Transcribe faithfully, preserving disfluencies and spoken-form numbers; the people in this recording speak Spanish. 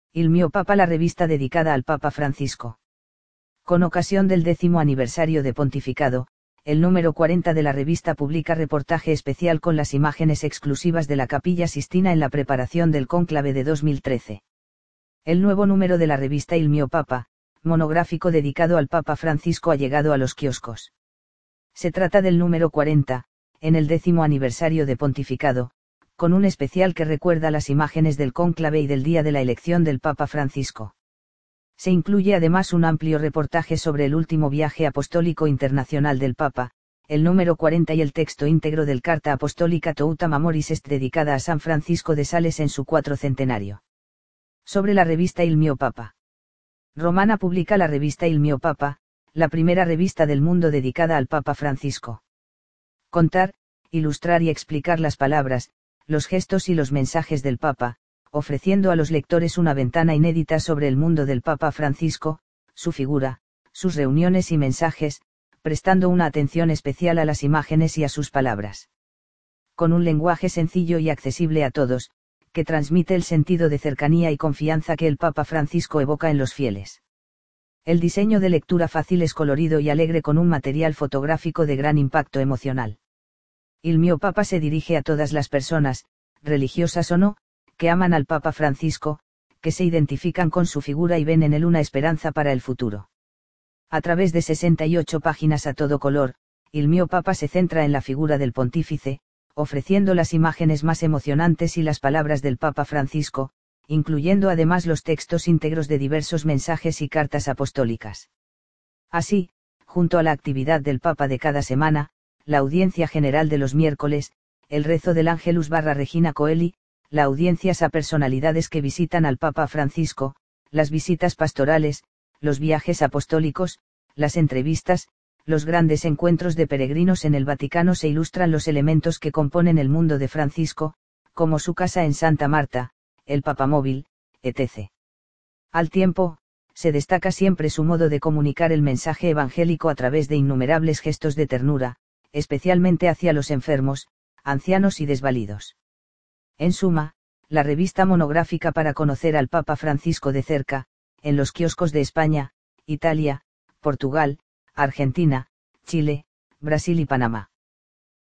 Il mio Papa, la revista dedicada al Papa Francisco. Con ocasión del décimo aniversario de pontificado, el número cuarenta de la revista publica reportaje especial con las imágenes exclusivas de la Capilla Sistina en la preparación del cónclave de dos mil trece. El nuevo número de la revista Il mio Papa, monográfico dedicado al Papa Francisco, ha llegado a los kioscos. Se trata del número cuarenta, en el décimo aniversario de pontificado, con un especial que recuerda las imágenes del cónclave y del día de la elección del Papa Francisco. Se incluye además un amplio reportaje sobre el último viaje apostólico internacional del Papa, el número cuarenta y el texto íntegro del Carta Apostólica Toutaum Amoris Est, dedicada a San Francisco de Sales en su cuatrocentenario. Sobre la revista Il mio Papa. Romana publica la revista Il mio Papa, la primera revista del mundo dedicada al Papa Francisco. Contar, ilustrar y explicar las palabras, los gestos y los mensajes del Papa, ofreciendo a los lectores una ventana inédita sobre el mundo del Papa Francisco, su figura, sus reuniones y mensajes, prestando una atención especial a las imágenes y a sus palabras. Con un lenguaje sencillo y accesible a todos, que transmite el sentido de cercanía y confianza que el Papa Francisco evoca en los fieles. El diseño de lectura fácil es colorido y alegre, con un material fotográfico de gran impacto emocional. Il mio Papa se dirige a todas las personas, religiosas o no, que aman al Papa Francisco, que se identifican con su figura y ven en él una esperanza para el futuro. A través de sesenta y ocho páginas a todo color, Il mio Papa se centra en la figura del pontífice, ofreciendo las imágenes más emocionantes y las palabras del Papa Francisco, incluyendo además los textos íntegros de diversos mensajes y cartas apostólicas. Así, junto a la actividad del Papa de cada semana, la audiencia general de los miércoles, el rezo del Ángelus barra Regina Coeli, las audiencias a personalidades que visitan al Papa Francisco, las visitas pastorales, los viajes apostólicos, las entrevistas, los grandes encuentros de peregrinos en el Vaticano se ilustran los elementos que componen el mundo de Francisco, como su casa en Santa Marta, el papamóvil, etcétera. Al tiempo, se destaca siempre su modo de comunicar el mensaje evangélico a través de innumerables gestos de ternura, especialmente hacia los enfermos, ancianos y desvalidos. En suma, la revista monográfica para conocer al Papa Francisco de cerca, en los kioscos de España, Italia, Portugal, Argentina, Chile, Brasil y Panamá.